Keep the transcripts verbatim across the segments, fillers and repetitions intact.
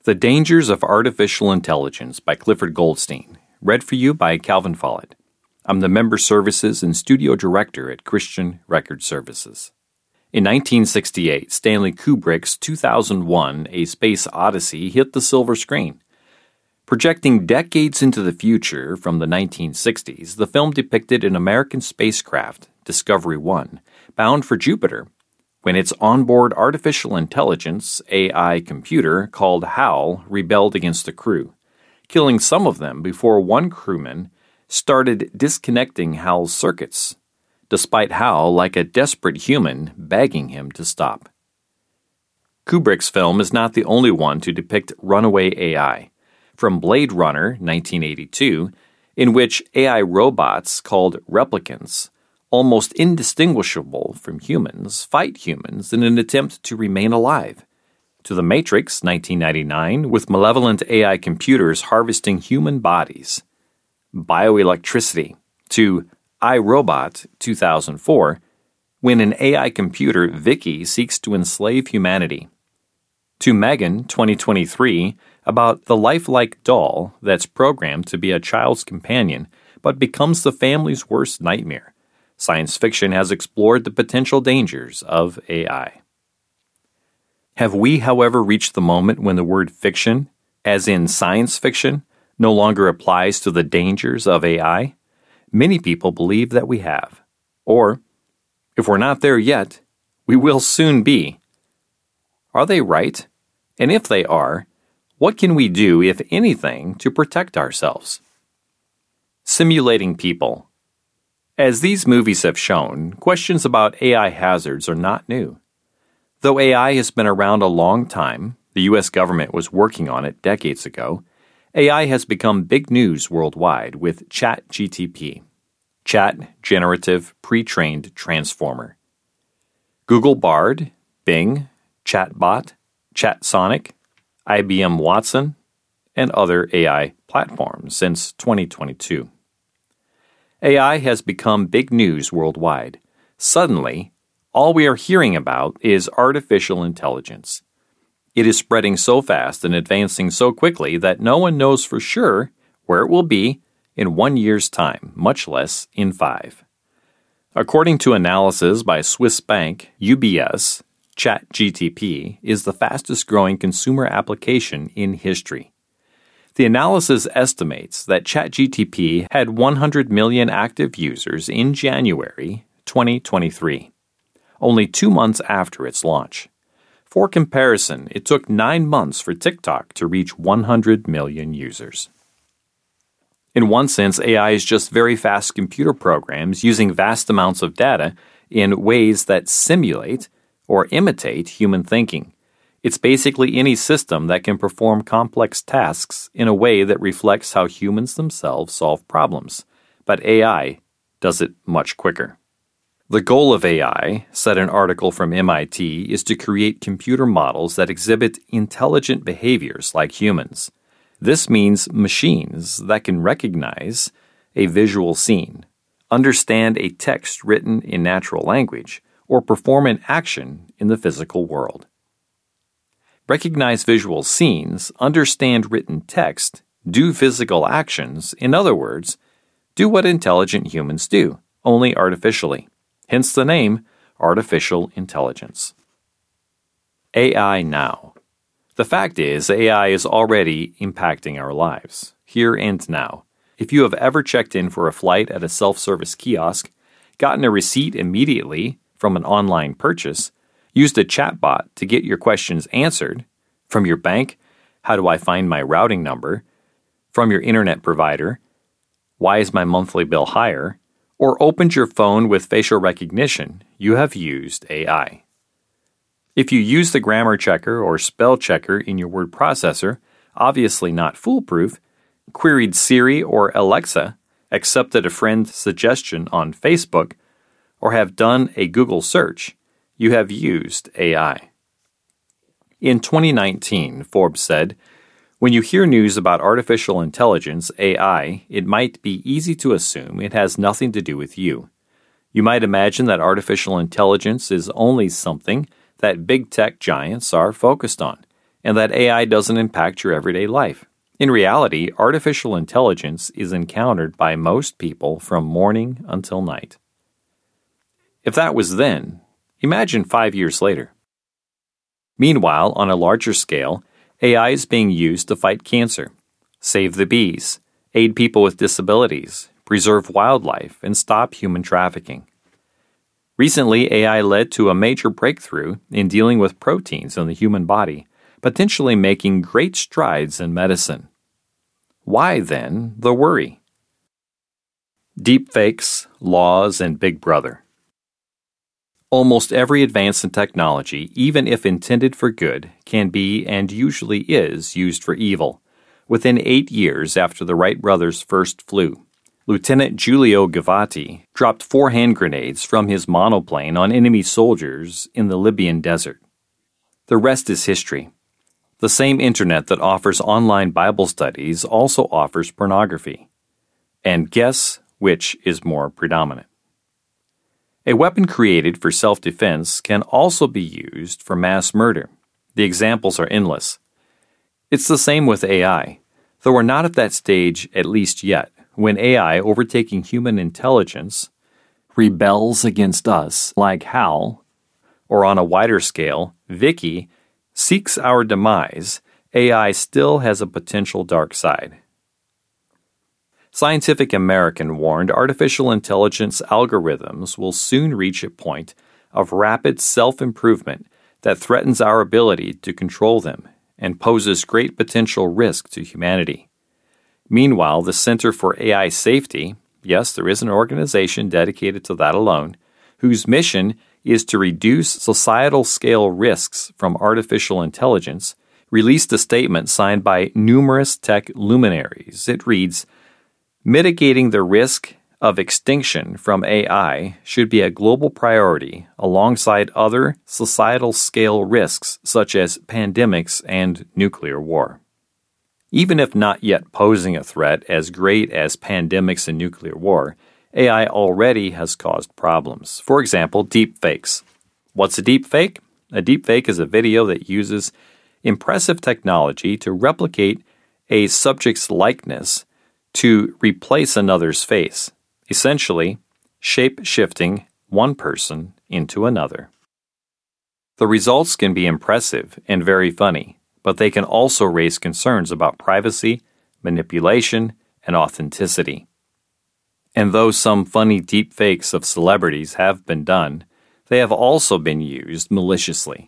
The Dangers of Artificial Intelligence by Clifford Goldstein, read for you by Calvin Follett. I'm the Member Services and Studio Director at Christian Record Services. In nineteen sixty-eight, Stanley Kubrick's two thousand one A Space Odyssey hit the silver screen. Projecting decades into the future from the nineteen sixties, the film depicted an American spacecraft, Discovery One, bound for Jupiter, when its onboard artificial intelligence, A I computer called HAL rebelled against the crew, killing some of them before one crewman started disconnecting HAL's circuits, despite HAL, like a desperate human, begging him to stop. Kubrick's film is not the only one to depict runaway A I. From Blade Runner, nineteen eighty-two, in which A I robots called replicants, almost indistinguishable from humans, fight humans in an attempt to remain alive, to The Matrix, nineteen ninety-nine, with malevolent A I computers harvesting human bodies, bioelectricity, to iRobot, two thousand four, when an A I computer, Vicky, seeks to enslave humanity, to Megan, twenty twenty-three, about the lifelike doll that's programmed to be a child's companion but becomes the family's worst nightmare. Science fiction has explored the potential dangers of A I. Have we, however, reached the moment when the word fiction, as in science fiction, no longer applies to the dangers of A I? Many people believe that we have. Or, if we're not there yet, we will soon be. Are they right? And if they are, what can we do, if anything, to protect ourselves? Simulating people. As these movies have shown, questions about A I hazards are not new. Though A I has been around a long time, the U S government was working on it decades ago, A I has become big news worldwide with ChatGTP, Chat Generative Pre-trained Transformer. Google Bard, Bing, Chatbot, ChatSonic, I B M Watson, and other A I platforms since twenty twenty-two. A I has become big news worldwide. Suddenly, all we are hearing about is artificial intelligence. It is spreading so fast and advancing so quickly that no one knows for sure where it will be in one year's time, much less in five. According to analysis by Swiss bank U B S, ChatGTP is the fastest-growing consumer application in history. The analysis estimates that ChatGTP had one hundred million active users in January twenty twenty-three, only two months after its launch. For comparison, it took nine months for TikTok to reach one hundred million users. In one sense, A I is just very fast computer programs using vast amounts of data in ways that simulate or imitate human thinking. It's basically any system that can perform complex tasks in a way that reflects how humans themselves solve problems, but A I does it much quicker. The goal of A I, said an article from M I T, is to create computer models that exhibit intelligent behaviors like humans. This means machines that can recognize a visual scene, understand a text written in natural language, or perform an action in the physical world. Recognize visual scenes, understand written text, do physical actions, in other words, do what intelligent humans do, only artificially. Hence the name, artificial intelligence. A I now. The fact is, A I is already impacting our lives, here and now. If you have ever checked in for a flight at a self-service kiosk, gotten a receipt immediately from an online purchase, used a chatbot to get your questions answered, from your bank, how do I find my routing number, from your internet provider, why is my monthly bill higher, or opened your phone with facial recognition, you have used A I. If you use the grammar checker or spell checker in your word processor, obviously not foolproof, queried Siri or Alexa, accepted a friend's suggestion on Facebook, or have done a Google search, you have used A I. In twenty nineteen, Forbes said, when you hear news about artificial intelligence, A I, it might be easy to assume it has nothing to do with you. You might imagine that artificial intelligence is only something that big tech giants are focused on, and that A I doesn't impact your everyday life. In reality, artificial intelligence is encountered by most people from morning until night. If that was then, imagine five years later. Meanwhile, on a larger scale, A I is being used to fight cancer, save the bees, aid people with disabilities, preserve wildlife, and stop human trafficking. Recently, A I led to a major breakthrough in dealing with proteins in the human body, potentially making great strides in medicine. Why, then, the worry? Deepfakes, laws, and Big Brother. Almost every advance in technology, even if intended for good, can be, and usually is, used for evil. Within eight years after the Wright brothers first flew, Lieutenant Giulio Gavati dropped four hand grenades from his monoplane on enemy soldiers in the Libyan desert. The rest is history. The same internet that offers online Bible studies also offers pornography. And guess which is more predominant? A weapon created for self-defense can also be used for mass murder. The examples are endless. It's the same with A I, though we're not at that stage, at least yet, when A I, overtaking human intelligence, rebels against us like Hal, or on a wider scale, Vicky, seeks our demise. A I still has a potential dark side. Scientific American warned artificial intelligence algorithms will soon reach a point of rapid self-improvement that threatens our ability to control them and poses great potential risk to humanity. Meanwhile, the Center for A I Safety, yes, there is an organization dedicated to that alone, whose mission is to reduce societal-scale risks from artificial intelligence, released a statement signed by numerous tech luminaries. It reads, "Mitigating the risk of extinction from A I should be a global priority alongside other societal-scale risks such as pandemics and nuclear war." Even if not yet posing a threat as great as pandemics and nuclear war, A I already has caused problems. For example, deepfakes. What's a deepfake? A deepfake is a video that uses impressive technology to replicate a subject's likeness to replace another's face, essentially shape-shifting one person into another. The results can be impressive and very funny, but they can also raise concerns about privacy, manipulation, and authenticity. And though some funny deepfakes of celebrities have been done, they have also been used maliciously.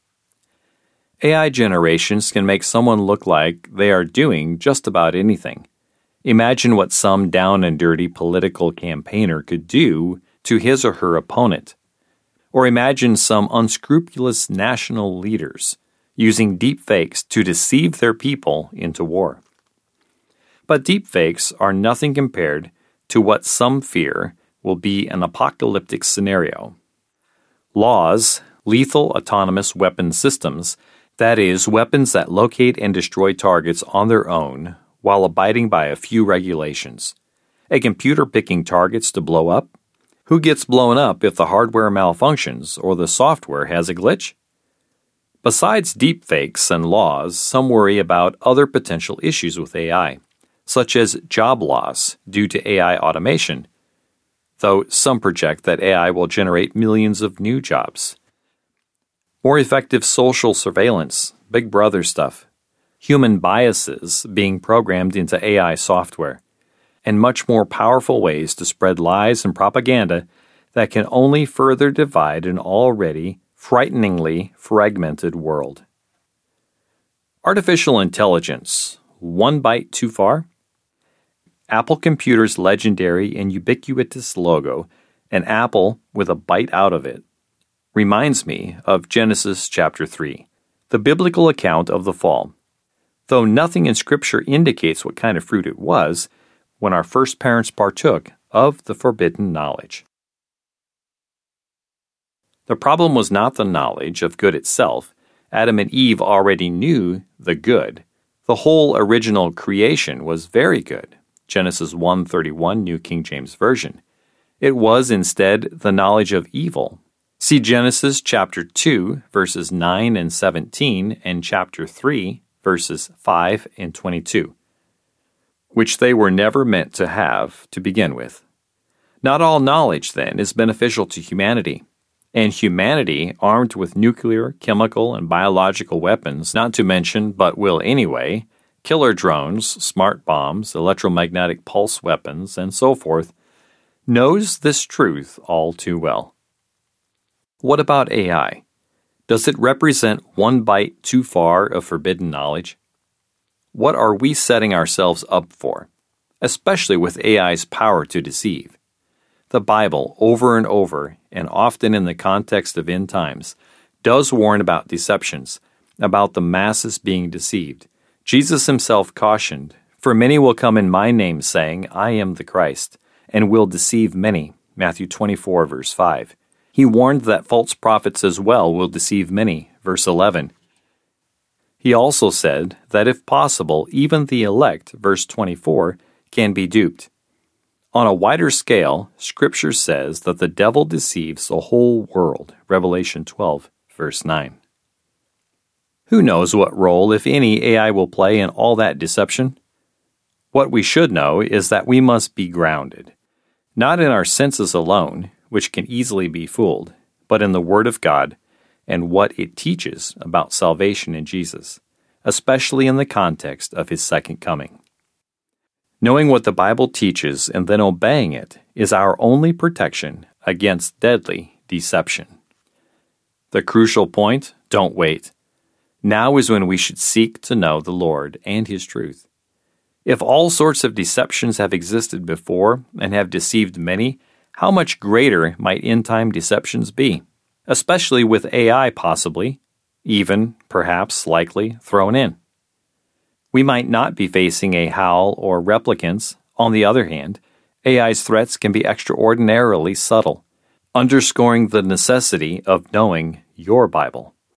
A I generations can make someone look like they are doing just about anything. Imagine what some down and dirty political campaigner could do to his or her opponent. Or imagine some unscrupulous national leaders using deepfakes to deceive their people into war. But deepfakes are nothing compared to what some fear will be an apocalyptic scenario. Laws, lethal autonomous weapon systems, that is, weapons that locate and destroy targets on their own while abiding by a few regulations. A computer picking targets to blow up? Who gets blown up if the hardware malfunctions or the software has a glitch? Besides deepfakes and laws, some worry about other potential issues with A I, such as job loss due to A I automation, though some project that A I will generate millions of new jobs. More effective social surveillance, Big Brother stuff, human biases being programmed into A I software, and much more powerful ways to spread lies and propaganda that can only further divide an already frighteningly fragmented world. Artificial intelligence, one bite too far? Apple Computer's legendary and ubiquitous logo, an apple with a bite out of it, reminds me of Genesis chapter three, the biblical account of the fall. Though nothing in Scripture indicates what kind of fruit it was, when our first parents partook of the forbidden knowledge. The problem was not the knowledge of good itself. Adam and Eve already knew the good. The whole original creation was very good. Genesis one thirty-one, New King James Version. It was instead the knowledge of evil. See Genesis chapter two, verses nine and seventeen, and chapter three, verses five and twenty-two, which they were never meant to have to begin with. Not all knowledge, then, is beneficial to humanity, and humanity, armed with nuclear, chemical, and biological weapons, not to mention, but will anyway, killer drones, smart bombs, electromagnetic pulse weapons, and so forth, knows this truth all too well. What about A I? Does it represent one bite too far of forbidden knowledge? What are we setting ourselves up for, especially with A I's power to deceive? The Bible, over and over, and often in the context of end times, does warn about deceptions, about the masses being deceived. Jesus himself cautioned, "For many will come in my name, saying, I am the Christ, and will deceive many." Matthew twenty-four, verse five. He warned that false prophets as well will deceive many, verse eleven. He also said that if possible, even the elect, verse twenty-four, can be duped. On a wider scale, Scripture says that the devil deceives the whole world, Revelation twelve, verse nine. Who knows what role, if any, A I will play in all that deception? What we should know is that we must be grounded, not in our senses alone, which can easily be fooled, but in the Word of God and what it teaches about salvation in Jesus, especially in the context of His second coming. Knowing what the Bible teaches and then obeying it is our only protection against deadly deception. The crucial point: don't wait. Now is when we should seek to know the Lord and His truth. If all sorts of deceptions have existed before and have deceived many, how much greater might end-time deceptions be, especially with A I possibly, even, perhaps, likely, thrown in? We might not be facing a howl or replicants. On the other hand, A I's threats can be extraordinarily subtle, underscoring the necessity of knowing your Bible.